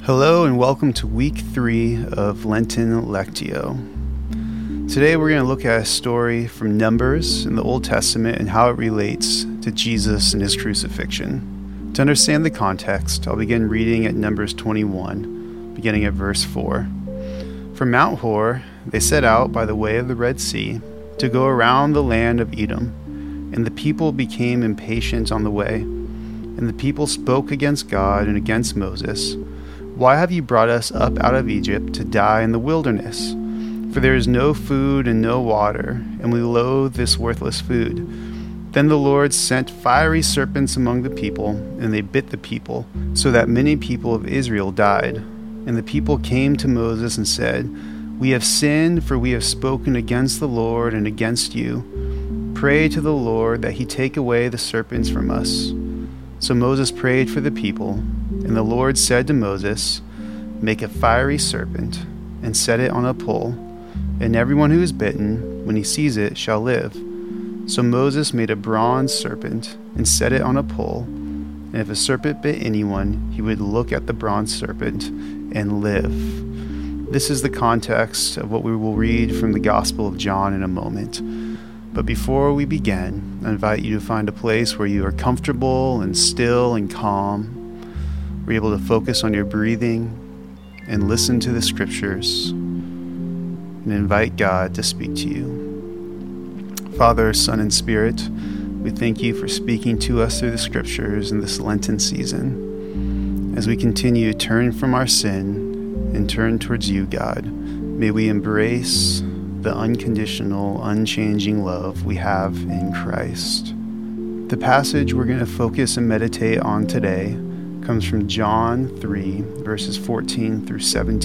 Hello and welcome to week 3 of Lenten Lectio. Today we're going to look at a story from Numbers in the Old Testament and how it relates to Jesus and his crucifixion. To understand the context, I'll begin reading at Numbers 21, beginning at verse 4. From Mount Hor, they set out by the way of the Red Sea to go around the land of Edom, and the people became impatient on the way. And the people spoke against God and against Moses. Why have you brought us up out of Egypt to die in the wilderness? For there is no food and no water, and we loathe this worthless food. Then the Lord sent fiery serpents among the people, and they bit the people, so that many people of Israel died. And the people came to Moses and said, We have sinned, for we have spoken against the Lord and against you. Pray to the Lord that he take away the serpents from us. So Moses prayed for the people, and the Lord said to Moses, Make a fiery serpent, and set it on a pole, and everyone who is bitten, when he sees it, shall live. So Moses made a bronze serpent, and set it on a pole, and if a serpent bit anyone, he would look at the bronze serpent and live. This is the context of what we will read from the Gospel of John in a moment. But before we begin, I invite you to find a place where you are comfortable and still and calm, where you're able to focus on your breathing and listen to the scriptures and invite God to speak to you. Father, Son, and Spirit, we thank you for speaking to us through the scriptures in this Lenten season. As we continue to turn from our sin and turn towards you, God, may we embrace the unconditional, unchanging love we have in Christ. The passage we're going to focus and meditate on today comes from John 3, verses 14 through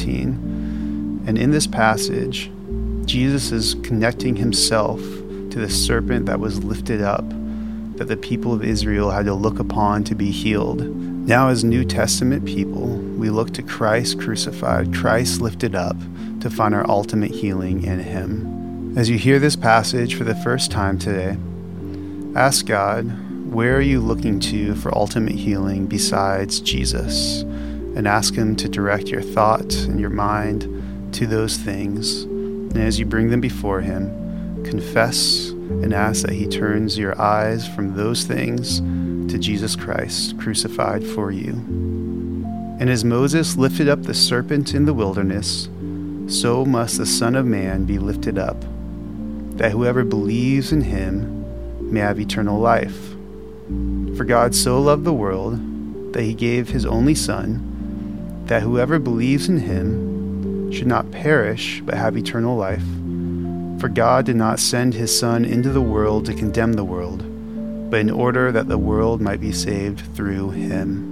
17. And in this passage, Jesus is connecting himself to the serpent that was lifted up, that the people of Israel had to look upon to be healed. Now, as New Testament people, we look to Christ crucified, Christ lifted up, to find our ultimate healing in him. As you hear this passage for the first time today, ask God, where are you looking to for ultimate healing besides Jesus? And ask him to direct your thought and your mind to those things. And as you bring them before him, confess and ask that he turns your eyes from those things to Jesus Christ, crucified for you. And as Moses lifted up the serpent in the wilderness, so must the Son of Man be lifted up, that whoever believes in him may have eternal life. For God so loved the world that he gave his only Son, that whoever believes in him should not perish but have eternal life. For God did not send his Son into the world to condemn the world, but in order that the world might be saved through him.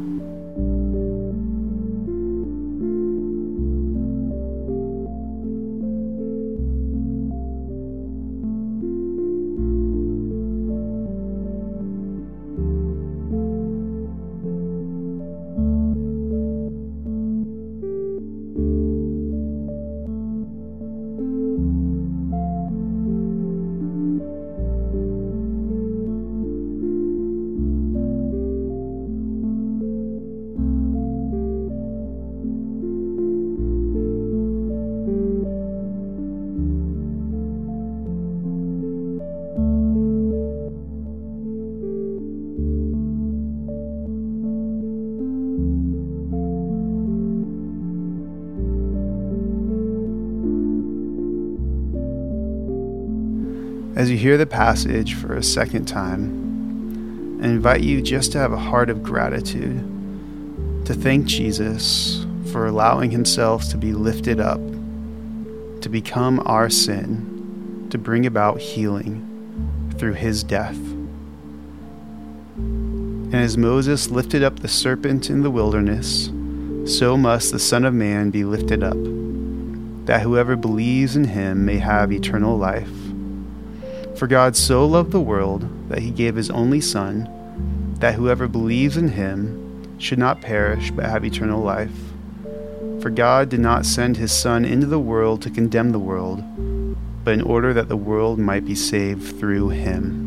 As you hear the passage for a second time, I invite you just to have a heart of gratitude, to thank Jesus for allowing himself to be lifted up, to become our sin, to bring about healing through his death. And as Moses lifted up the serpent in the wilderness, so must the Son of Man be lifted up, that whoever believes in him may have eternal life. For God so loved the world that he gave his only Son, that whoever believes in him should not perish but have eternal life. For God did not send his Son into the world to condemn the world, but in order that the world might be saved through him.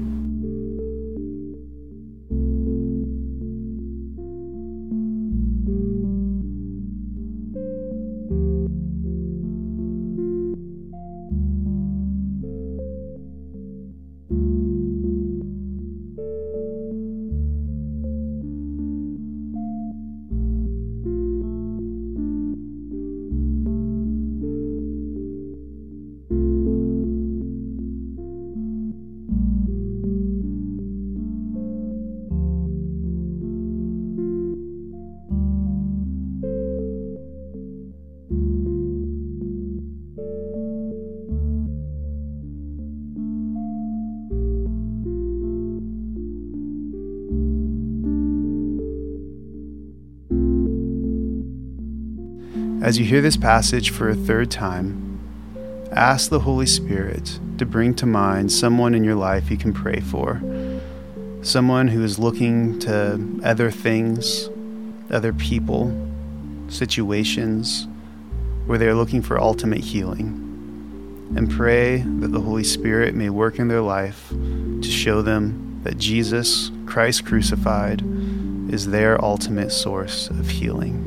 As you hear this passage for a third time, ask the Holy Spirit to bring to mind someone in your life you can pray for, someone who is looking to other things, other people, situations, where they are looking for ultimate healing. And pray that the Holy Spirit may work in their life to show them that Jesus, Christ crucified, is their ultimate source of healing.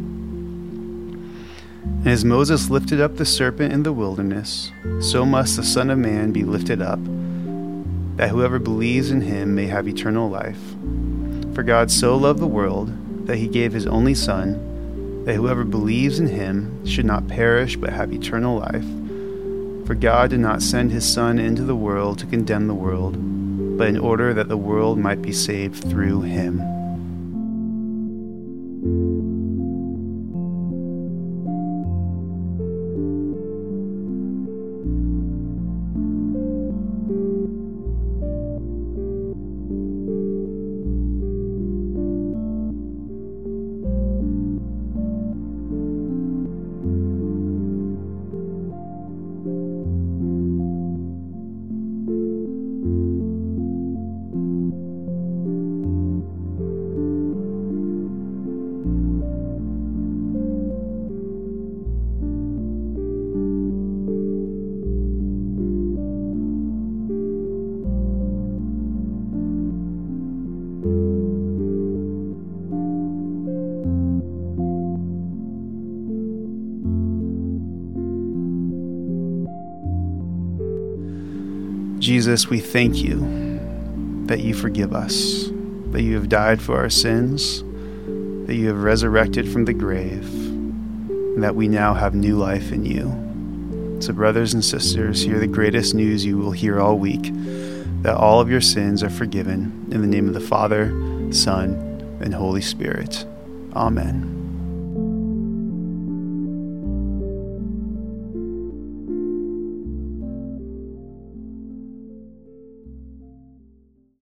And as Moses lifted up the serpent in the wilderness, so must the Son of Man be lifted up, that whoever believes in him may have eternal life. For God so loved the world that he gave his only Son, that whoever believes in him should not perish but have eternal life. For God did not send his Son into the world to condemn the world, but in order that the world might be saved through him. Jesus, we thank you that you forgive us, that you have died for our sins, that you have resurrected from the grave, and that we now have new life in you. So brothers and sisters, hear the greatest news you will hear all week, that all of your sins are forgiven in the name of the Father, Son, and Holy Spirit. Amen.